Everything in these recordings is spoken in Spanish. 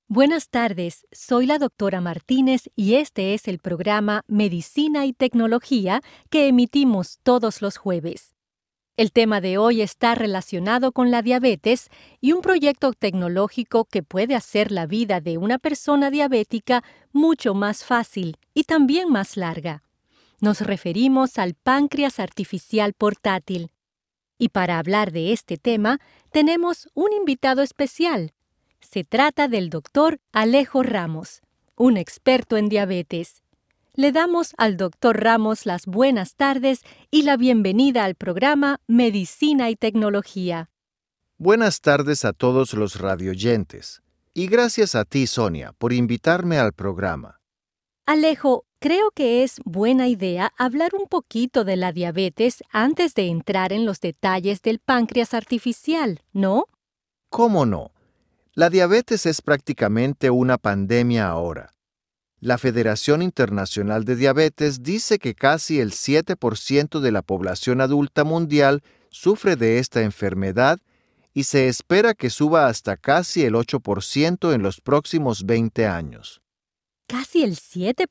Buenas tardes, soy la doctora Martínez y este es el programa Medicina y Tecnología que emitimos todos los jueves. El tema de hoy está relacionado con la diabetes y un proyecto tecnológico que puede hacer la vida de una persona diabética mucho más fácil y también más larga. Nos referimos al páncreas artificial portátil. Y para hablar de este tema, tenemos un invitado especial. Se trata del doctor Alejo Ramos, un experto en diabetes. Le damos al doctor Ramos las buenas tardes y la bienvenida al programa Medicina y Tecnología. Buenas tardes a todos los radioyentes. Y gracias a ti, Sonia, por invitarme al programa. Alejo, creo que es buena idea hablar un poquito de la diabetes antes de entrar en los detalles del páncreas artificial, ¿no? ¿Cómo no? La diabetes es prácticamente una pandemia ahora. La Federación Internacional de Diabetes dice que casi el 7% de la población adulta mundial sufre de esta enfermedad y se espera que suba hasta casi el 8% en los próximos 20 años. Casi el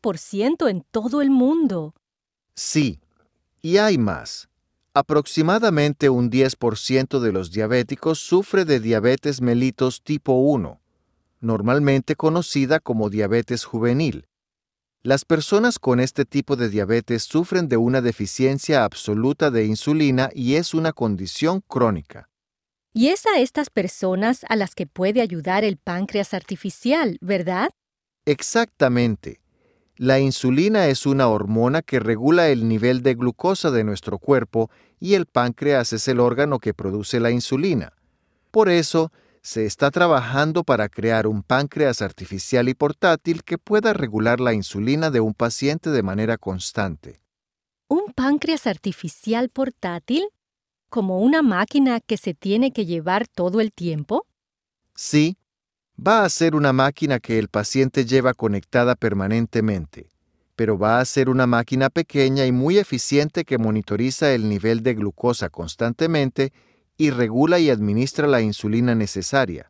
7% en todo el mundo. Sí, y hay más. Aproximadamente un 10% de los diabéticos sufre de diabetes mellitus tipo 1, normalmente conocida como diabetes juvenil. Las personas con este tipo de diabetes sufren de una deficiencia absoluta de insulina y es una condición crónica. Y es a estas personas a las que puede ayudar el páncreas artificial, ¿verdad? Exactamente. La insulina es una hormona que regula el nivel de glucosa de nuestro cuerpo y el páncreas es el órgano que produce la insulina. Por eso, se está trabajando para crear un páncreas artificial y portátil que pueda regular la insulina de un paciente de manera constante. ¿Un páncreas artificial portátil? ¿Como una máquina que se tiene que llevar todo el tiempo? Sí, va a ser una máquina que el paciente lleva conectada permanentemente, pero va a ser una máquina pequeña y muy eficiente que monitoriza el nivel de glucosa constantemente y regula y administra la insulina necesaria.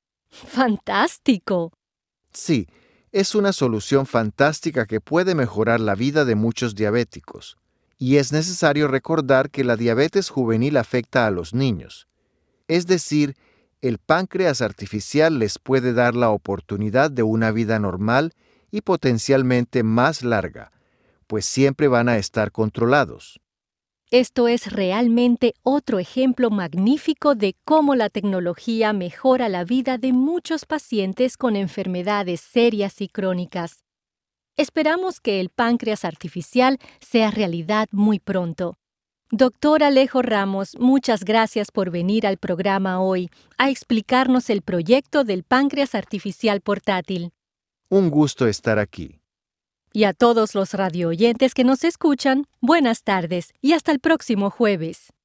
¡Fantástico! Sí, es una solución fantástica que puede mejorar la vida de muchos diabéticos. Y es necesario recordar que la diabetes juvenil afecta a los niños. Es decir, el páncreas artificial les puede dar la oportunidad de una vida normal y potencialmente más larga, pues siempre van a estar controlados. Esto es realmente otro ejemplo magnífico de cómo la tecnología mejora la vida de muchos pacientes con enfermedades serias y crónicas. Esperamos que el páncreas artificial sea realidad muy pronto. Doctor Alejo Ramos, muchas gracias por venir al programa hoy a explicarnos el proyecto del páncreas artificial portátil. Un gusto estar aquí. Y a todos los radioyentes que nos escuchan, buenas tardes y hasta el próximo jueves.